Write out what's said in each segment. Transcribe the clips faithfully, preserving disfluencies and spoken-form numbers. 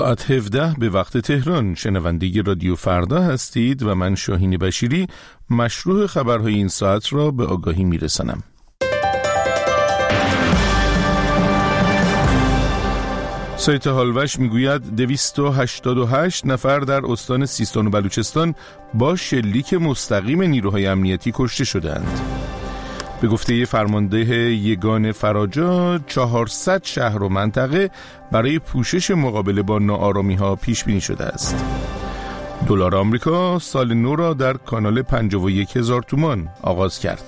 ساعت هفده به وقت تهران. شنونده رادیو فردا هستید و من شاهین بشیری مشروع خبرهای این ساعت را به آگاهی میرسانم. سایت هالوش میگوید دویست و هشتاد و هشت نفر در استان سیستان و بلوچستان با شلیک مستقیم نیروهای امنیتی کشته شدند. به گفته فرمانده یگان فراجا چهارصد شهر و منطقه برای پوشش مقابله با ناآرامی‌ها پیش بینی شده است. دلار آمریکا سال نو را در کانال پنجاه و یک هزار تومان آغاز کرد.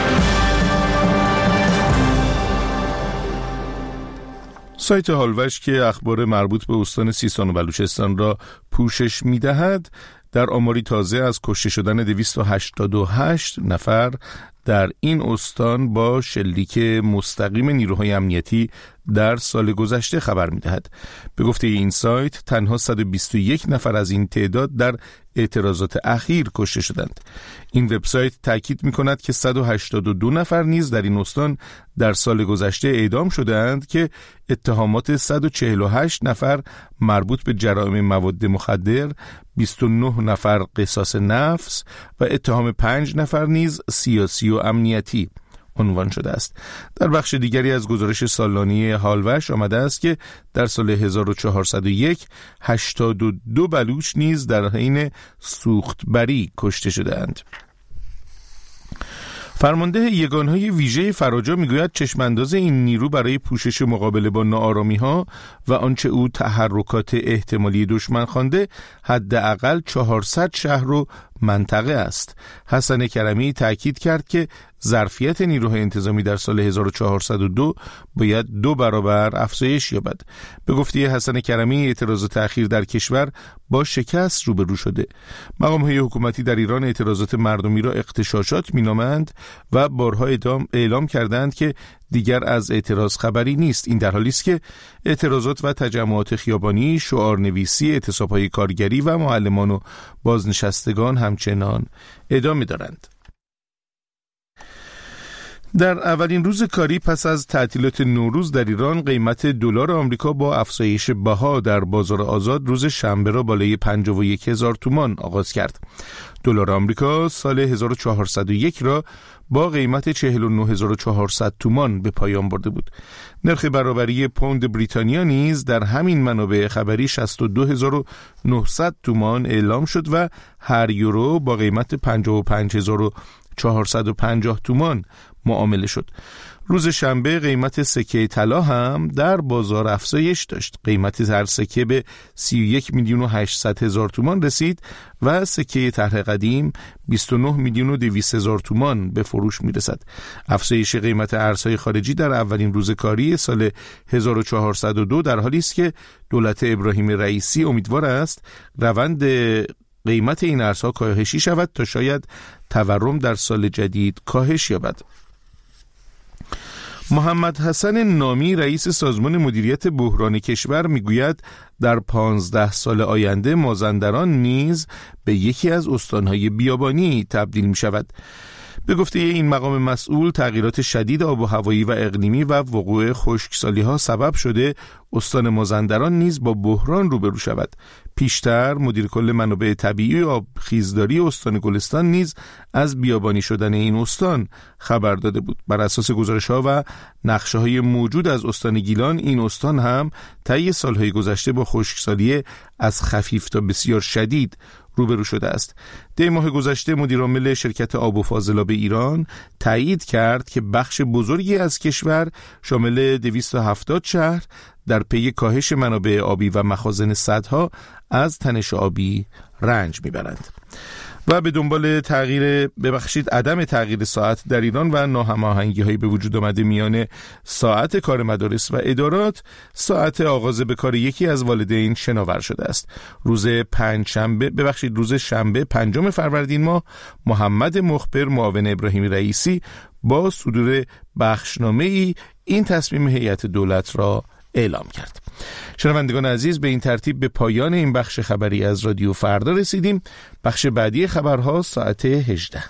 سایت هالوش که اخبار مربوط به استان سیستان و بلوچستان را پوشش می‌دهد، در آماری تازه از کشته شدن دویست و هشتاد و هشت نفر در این استان با شلیک مستقیم نیروهای امنیتی در سال گذشته خبر می‌دهد. به گفته این سایت تنها صد و بیست و یک نفر از این تعداد در اعتراضات اخیر کشته شدند. این وبسایت تاکید می‌کند که صد و هشتاد و دو نفر نیز در این استان در سال گذشته اعدام شدند که اتهامات صد و چهل و هشت نفر مربوط به جرائم مواد مخدر، بیست و نه نفر قصاص نفس و اتهام پنج نفر نیز سیاسی و امنیتی عنوان شده است. در بخش دیگری از گزارش سالانه هالوش آمده است که در سال هزار و چهارصد و یک هشتاد و دو بلوچ نیز در حین سوختبری کشته شدند. فرمانده یگانهای ویژه فراجا میگوید چشمانداز این نیرو برای پوشش مقابله با ناآرامی‌ها و آنچه او تحرکات احتمالی دشمن خوانده حداقل چهارصد شهر و منطقه است. حسن کرمی تاکید کرد که ظرفیت نیروهای انتظامی در سال هزار و چهارصد و دو باید دو برابر افزایش یابد. به گفته حسن کرمی اعتراضات اخیر در کشور با شکست روبرو شده. مقام‌های حکومتی در ایران اعتراضات مردمی را اغتشاشات می‌نامند و بارها اعلام کردند که دیگر از اعتراض خبری نیست. این در حالی است که اعتراضات و تجمعات خیابانی، شعارنویسی، اعتصاب‌های کارگری و معلمان و بازنشستگان همچنان ادامه دارند. در اولین روز کاری پس از تعطیلات نوروز در ایران قیمت دلار آمریکا با افزایش بها در بازار آزاد روز شنبه را بالای پنجاه و یک هزار تومان آغاز کرد. دلار آمریکا سال هزار و چهارصد و یک را با قیمت چهل و نه هزار و چهارصد تومان به پایان برده بود. نرخ برابری پوند بریتانیا نیز در همین منابع خبری شصت و دو هزار و نهصد تومان اعلام شد و هر یورو با قیمت پنجاه و پنج هزار و چهارصد و پنجاه تومان معامله شد. روز شنبه قیمت سکه طلا هم در بازار افزایش داشت. قیمت هر سکه به سی و یک میلیون و هشتصد هزار تومان رسید و سکه طرح قدیم بیست و نه میلیون و دویست هزار تومان به فروش میرسد. افزایش قیمت ارزهای خارجی در اولین روز کاری سال هزار و چهارصد و دو در حالی است که دولت ابراهیم رئیسی امیدوار است روند قیمت این ارزها کاهشی شود تا شاید تورم در سال جدید کاهش یابد. محمد حسن نامی رئیس سازمان مدیریت بحران کشور میگوید در پانزده سال آینده مازندران نیز به یکی از استانهای بیابانی تبدیل می شود. به گفته این مقام مسئول تغییرات شدید آب و هوایی و اقلیمی و وقوع خشکسالی ها سبب شده استان مازندران نیز با بحران روبرو شود. پیشتر مدیر کل منابع طبیعی و آبخیزداری استان گلستان نیز از بیابانی شدن این استان خبر داده بود. بر اساس گزارش‌ها و نقشه‌های موجود از استان گیلان، این استان هم طی سالهای گذشته با خشکسالی از خفیف تا بسیار شدید روبرو شده است. دی ماه گذشته مدیرعامل شرکت آب و فاضلاب ایران تایید کرد که بخش بزرگی از کشور شامل دویست و هفتاد شهر در پی کاهش منابع آبی و مخازن سدها از تنش آبی رنج میبرند. و به دنبال تغییر ببخشید عدم تغییر ساعت در ایران و ناهماهنگی‌های به وجود آمده میان ساعت کار مدارس و ادارات، ساعت آغاز به کار یکی از والدین شناور شده است. روز پنجشنبه ببخشید روز شنبه پنجم فروردین ماه محمد مخبر معاون ابراهیم رئیسی با صدور بخشنامه‌ای این تصمیم هیئت دولت را اعلام کرد. شنوندگان عزیز، به این ترتیب به پایان این بخش خبری از رادیو فردا رسیدیم. بخش بعدی خبرها ساعت هجده.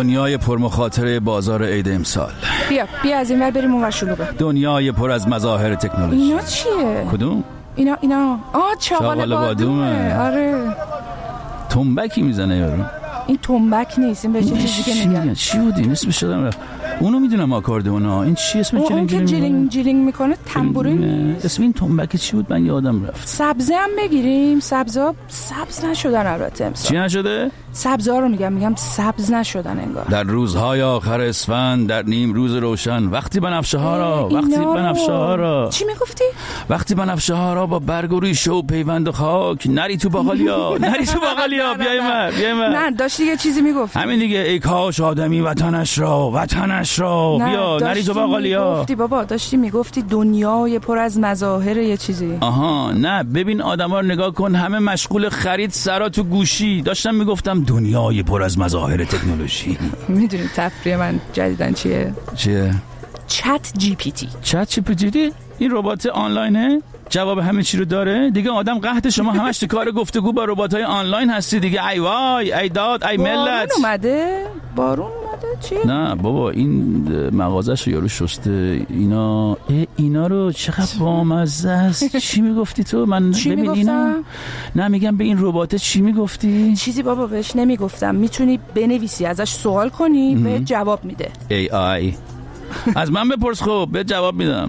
دنیای پرمخاطره بازار عید امسال. بیا بیا از این ور بریم اونور شلوغه. دنیای پر از مظاهر تکنولوژی. اینا چیه؟ کدوم؟ اینا اینا آه چاقال بادومه. آره تنبکی میزنه یارو. این تنبک نیست، این به چه چیزی که میگن. چی بود این اسمش شدم رفت. اونو میدونم آکاردئونا. این چی اسمش؟ جلینگ جلینگ جلینگ جلینگ میکنه تنبورین. اسم این تنبک چی بود؟ من یادم رفت. سبزه هم بگیریم. سبزا سبز نشدن البته امسال. چی نشده؟ سبزا رو میگم میگم سبز نشدن انگار. در روزهای آخر اسفند، در نیم روز روشن، وقتی بنفشه ها را وقتی بنفشه ها را چی میگفتی؟ وقتی بنفشه ها را با برگ و ریشه و پیوند و خاک نری تو باقالیا نری تو باقالیا بیای من بیای من. نه داشتی یه چیزی میگفتی. همین دیگه، ای کاش آدمی وطنش را وطنش را بیا نری تو باقالیا. گفتی بابا، داشتی میگفتی دنیای پر از مظاهر یه چیزی. آها نه ببین آدما رو نگاه کن، همه مشغول خرید سرا تو گوشی. داشتم میگفتم دنیای پر از مظاهر تکنولوژی. میدونی تفریح من جدیدن چیه؟ چیه؟ چت جی پی تی. چت جی پی تی؟ این ربات آنلاینه؟ جواب همه چی رو داره؟ دیگه آدم قحط شما همش تو کار گفتگو با ربات‌های آنلاین هستی دیگه. ای وای ای داد ای ملت. بارون اومده؟ بارون اومده چی؟ نه بابا این مغازه‌شو یارو شسته. اینا اینا رو چقدر بامزه است. چی میگفتی تو؟ من ببین اینا. نه میگم به این ربات چی میگفتی؟ چیزی بابا بهش نمیگفتم. میتونی بنویسی ازش سوال کنی به جواب میده. ای آی. از من بپرس خب به جواب میدم.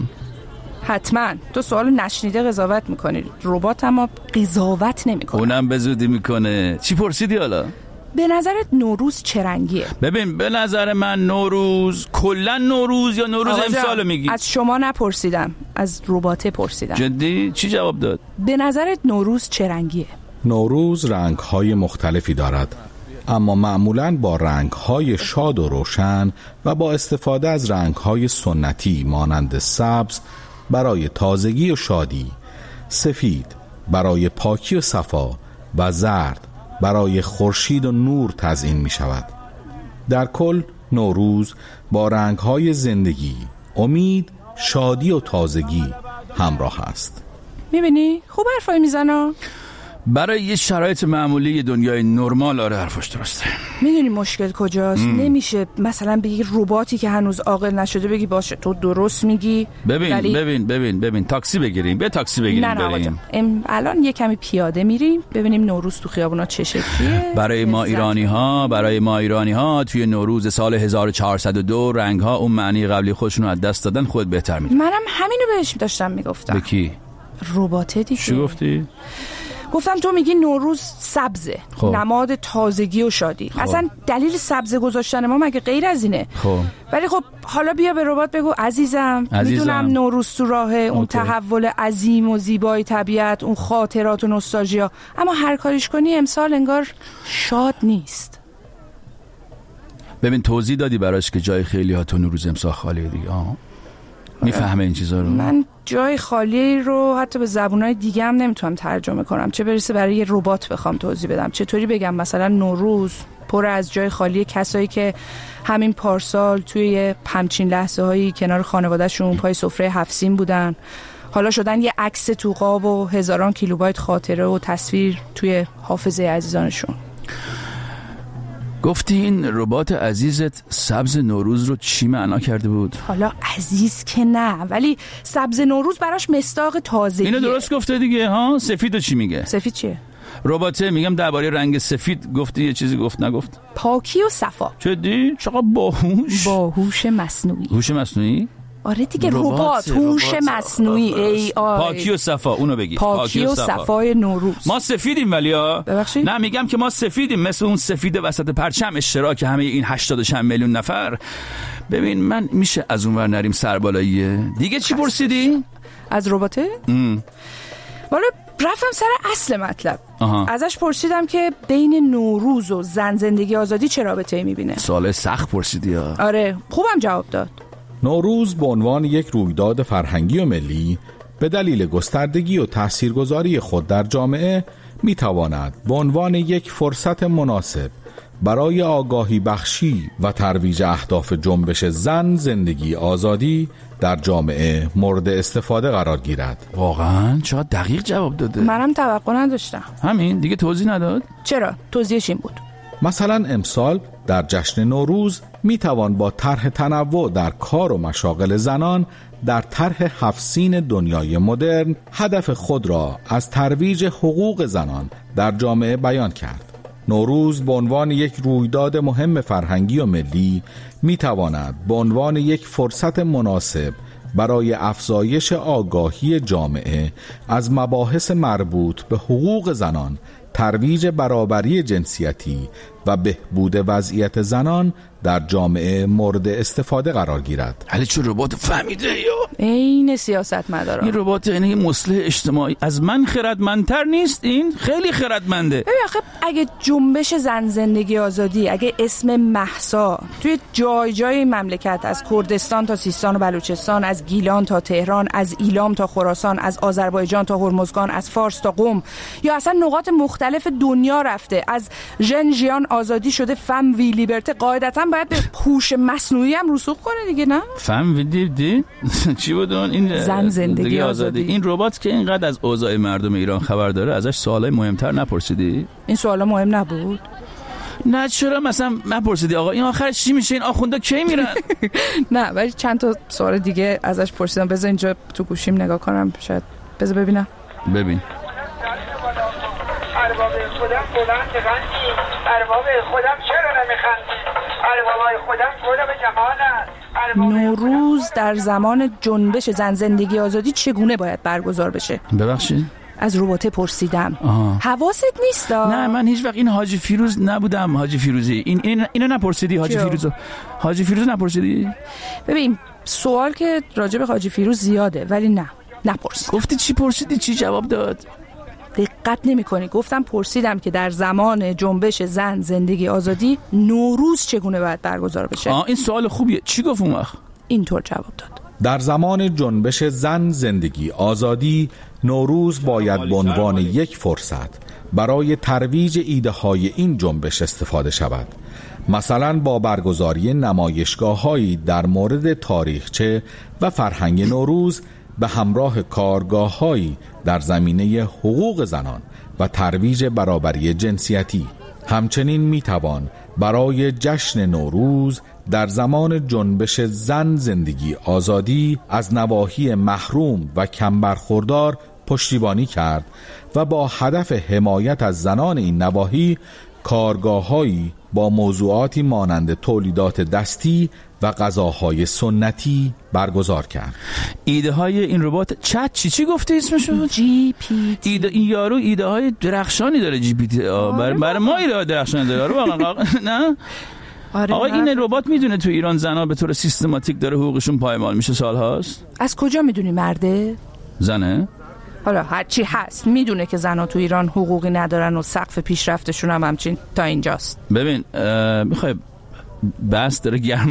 حتما. تو سوالو نشنیده قضاوت میکنی. ربات اما قضاوت نمیکنه. اونم به زودی میکنه. چی پرسیدی حالا؟ به نظرت نوروز چه رنگیه؟ ببین به نظر من نوروز کلا نوروز یا نوروز امسالو میگی؟ از شما نپرسیدم، از رباته پرسیدم. جدی؟ چی جواب داد؟ به نظرت نوروز چه رنگیه؟ نوروز رنگ‌های مختلفی دارد، اما معمولاً با رنگ‌های شاد و روشن و با استفاده از رنگ‌های سنتی مانند سبز برای تازگی و شادی، سفید برای پاکی و صفا و زرد برای خورشید و نور تزیین می شود. در کل نوروز با رنگ‌های زندگی، امید، شادی و تازگی همراه است. می‌بینی؟ خوب حرفای میزنه. برای یه شرایط معمولی دنیای نرمال آره حرفش درسته. میدونی مشکل کجاست؟ ام. نمیشه مثلا به یه رباتی که هنوز عاقل نشده بگی باشه تو درست میگی. ببین ولی... ببین ببین ببین تاکسی بگیریم، به تاکسی بگیریم نه نه بریم. ام... الان یه کمی پیاده میریم ببینیم نوروز تو خیابونا چه شکلیه. برای ما ایرانی ها برای ما ایرانی ها توی نوروز سال هزار و چهارصد و دو رنگ ها اون معنی قبلی خودشون رو از دست دادن. خود بهتر میدونی. منم همینو بهش داشتم میگفتم. به کی؟ رباته دیگه. چی گفتی؟ گفتم تو میگی نوروز سبزه، خب. نماد تازگی و شادی. خب. اصلا دلیل سبزه گذاشتن ما مگه غیر از اینه؟ خب. ولی خب حالا بیا به ربات بگو عزیزم, عزیزم. میدونم نوروز تو راهه، اون اوکی. تحول عظیم و زیبای طبیعت، اون خاطرات و نوستالژیا، اما هر کاریش کنی امسال انگار شاد نیست. ببین توضیح دادی براش که جای خیلی ها تو نوروز امسال خالیه دیگه. آه. میفهمه این چیزا رو؟ من جای خالی رو حتی به زبونهای دیگه هم نمیتونم ترجمه کنم، چه برسه برای یه ربات بخوام توضیح بدم. چطوری بگم مثلا نوروز پر از جای خالی کسایی که همین پارسال توی همچین لحظه هایی کنار خانواده‌شون پای سفره هفت سین بودن، حالا شدن یه عکس تو قاب و هزاران کیلوبایت خاطره و تصویر توی حافظه عزیزانشون. گفتی این ربات عزیزت سبز نوروز رو چی معنا کرده بود؟ حالا عزیز که نه، ولی سبز نوروز براش مصداق تازگیه. اینو درست گفته دیگه ها. سفیدو چی میگه؟ سفید چیه؟ رباته میگم درباره رنگ سفید گفتی یه چیزی گفت نگفت؟ پاکی و صفا. جدی؟ چقدر باهوش. باهوش مصنوعی. هوش مصنوعی؟ آره دیگه ربات هوش مصنوعی ای آی. پاکی و صفا اونو بگی. پاکی, پاکی و صفای نوروز. ما سفیدیم ولی ها. ببخشید؟ نه میگم که ما سفیدیم، مثل اون سفید وسط پرچم اشتراک همه این هشتاد و چند میلیون نفر. ببین من میشه از اونور نریم سربالاییه دیگه. چی پرسیدی؟ از رباته؟ والا رفتم سر اصل مطلب. آها. ازش پرسیدم که بین نوروز و زن زندگی آزادی چه رابطه‌ای میبینه. سوال سخت پرسیدی ها. آره خوبم جواب داد. نوروز به عنوان یک رویداد فرهنگی و ملی به دلیل گستردگی و تاثیرگذاری خود در جامعه میتواند به عنوان یک فرصت مناسب برای آگاهی بخشی و ترویج اهداف جنبش زن زندگی آزادی در جامعه مورد استفاده قرار گیرد. واقعا چقدر دقیق جواب داده. منم توقع نداشتم. همین دیگه توضیح نداد؟ چرا؟ توضیحش این بود. مثلا امسال در جشن نوروز می توان با طرح تنوع در کار و مشاغل زنان در طرح هفت سین دنیای مدرن هدف خود را از ترویج حقوق زنان در جامعه بیان کرد. نوروز به عنوان یک رویداد مهم فرهنگی و ملی می تواند به عنوان یک فرصت مناسب برای افزایش آگاهی جامعه از مباحث مربوط به حقوق زنان، ترویج برابری جنسیتی و بهبود وضعیت زنان در جامعه مورد استفاده قرار گیرد. علی چون ربات فهمیده یا این سیاست مدارا، این ربات یعنی مصلح اجتماعی از من خردمندتر نیست؟ این خیلی خردمنده. ببین آخه اگه جنبش زن زندگی آزادی، اگه اسم مهسا توی جای جای مملکت از کردستان تا سیستان و بلوچستان، از گیلان تا تهران، از ایلام تا خراسان، از آذربایجان تا هرمزگان، از فارس تا قم یا اصلا نقاط مختلف دنیا رفته، از ژنژیان آزادی شده فم وی لیبرته، قاعدتاً باید به هوش مصنوعی هم رسوخ کنه دیگه، نه؟ فم وی دی چی بود اون؟ این زن زندگی آزادی. این ربات که اینقدر از اوضاع مردم ایران خبر داره، ازش سوالای مهمتر نپرسیدی؟ این سوالا مهم نبود؟ نه چرا مثلا نپرسیدی آقا این آخرش چی میشه؟ این آخوندا کی میرن؟ نه ولی چند تا سوال دیگه ازش پرسیدم. بذار اینجا تو گوشیم نگاه کنم، شاید بذار ببینم. ببین ارباب خودم بلند بخندی، ارباب خودم چرا نمیخندی، اربابای خودم خودم جمالن. نوروز در زمان جنبش زن زندگی آزادی چگونه باید برگزار بشه؟ ببخشید از رباته پرسیدم. آه. حواست نیست؟ نه من هیچ وقت این حاجی فیروز نبودم. حاجی فیروزی این این اینو نپرسیدی؟ حاجی فیروزو حاجی فیروز نپرسیدی؟ ببین سوال که راجع به حاجی فیروز زیاده ولی نه نپرسید. گفتی چی پرسیدی؟ چی جواب داد؟ دقت نمی کنی. گفتم پرسیدم که در زمان جنبش زن زندگی آزادی نوروز چگونه باید برگزار بشه. آه این سوال خوبیه. چی گفت اون وقت؟ اینطور جواب داد: در زمان جنبش زن زندگی آزادی نوروز باید به عنوان یک فرصت برای ترویج ایده های این جنبش استفاده شود، مثلا با برگزاری نمایشگاه‌هایی در مورد تاریخچه و فرهنگ نوروز به همراه کارگاه‌هایی در زمینه حقوق زنان و ترویج برابری جنسیتی. همچنین میتوان برای جشن نوروز در زمان جنبش زن زندگی آزادی از نواحی محروم و کم برخوردار پشتیبانی کرد و با هدف حمایت از زنان این نواحی کارگاه‌هایی با موضوعاتی مانند تولیدات دستی و غذاهای سنتی برگزار کرد. ایده های این ربات چت چی چی گفتی اسمشو؟ جی پی تی. ایده این یارو ایده های درخشانی داره. جی پی تی برای بر ما ایده درخشانی داره واقعا. نه آره آقا این ربات میدونه تو ایران زنا به طور سیستماتیک داره حقوقشون پایمال میشه سال هاست؟ از کجا میدونی مرده؟ زنه؟ حالا هرچی هست میدونه که زنا تو ایران حقوقی ندارن و سقف پیشرفتشون هم همچین تا اینجاست. ببین میخوای بس داره گرم